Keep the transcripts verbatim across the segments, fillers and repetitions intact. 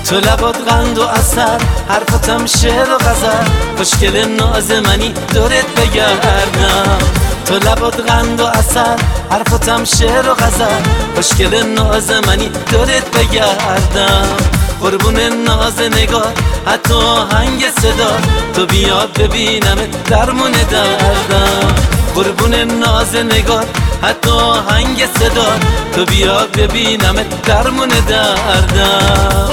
تو لبات قند و اثر، حرفاتم شعر و غزل، خوشگل ناز منی دورت بگردم. تو لبات قند و اثر، حرفاتم شعر و غزل، خوشگل ناز منی دورت بگردم. قربون ناز نگاه، حتی آهنگ صدا، تو بیا ببینم درمون دردم. قربون ناز نگاه، حتی آهنگ صدا، تو بیا ببینم درمون دردم.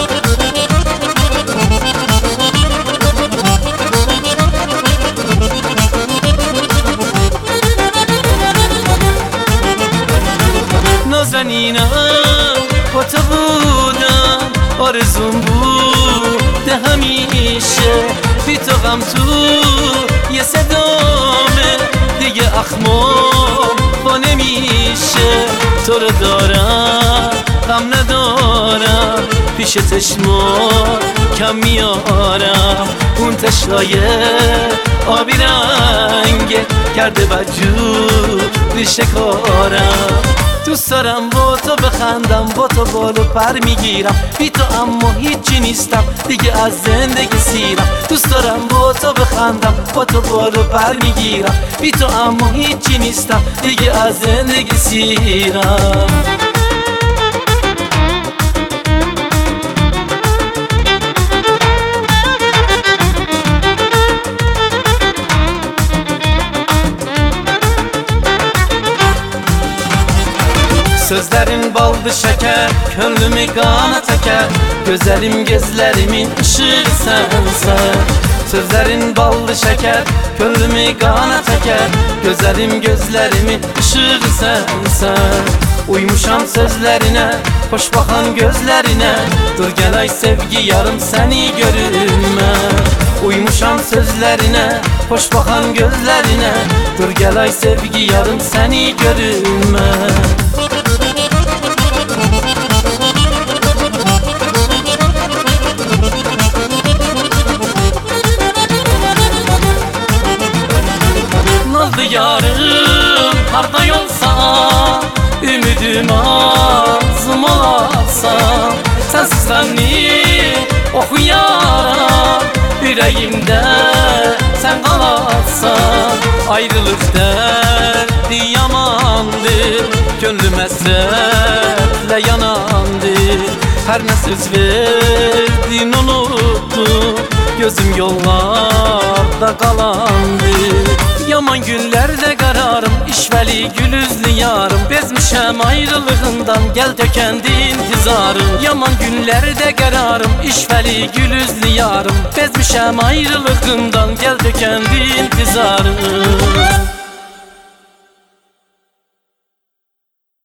نازنینم با تو بودم، آرزوم بوده همیشه، بی تو غم تو یه صدامه، دیگه اخمام با نمیشه. تو رو دارم غم ندارم، پیش چشما کم میارم. اون تشنای آبی رنگه کرده بدجور شکارم. دوست دارم با تو بخندم، با تو بالو پر میگیرم، بی تو اما هیچی نیستم، دیگه از زندگی سیرم. دوست دارم با تو بخندم، با تو بالو پر میگیرم، بی تو اما هیچی نیستم، دیگه از زندگی سیرم. Sözlerin baldı şeker, könlümü kana teker, güzelim gözlerimin ışığı sensen. Sözlerin baldı şeker, könlümü kana teker, güzelim gözlerimin ışığı sensen. Uymuşam sözlerine, hoş bakan gözlerine, dur gel ay sevgi yarım seni görünme. Uymuşam sözlerine, hoş bakan gözlerine, dur gel ay sevgi yarım seni görünme. Nazlı yarım harda yolsa, ümidim azım olasam. Sensiz beni okuyaram, yüreğimde sen kalarsan. Ayrılık derdi yamandır, gönlüm esretle yanandır. Her ne söz verdin unuttum, gözüm yollarda kalandı. Yaman günlerde kararım, işveli gülüzlü yarım, bezmişem ayrılığından, gel dökendi intizarım. Yaman günlerde kararım, işveli gülüzlü yarım, bezmişem ayrılığından, gel dökendi intizarım.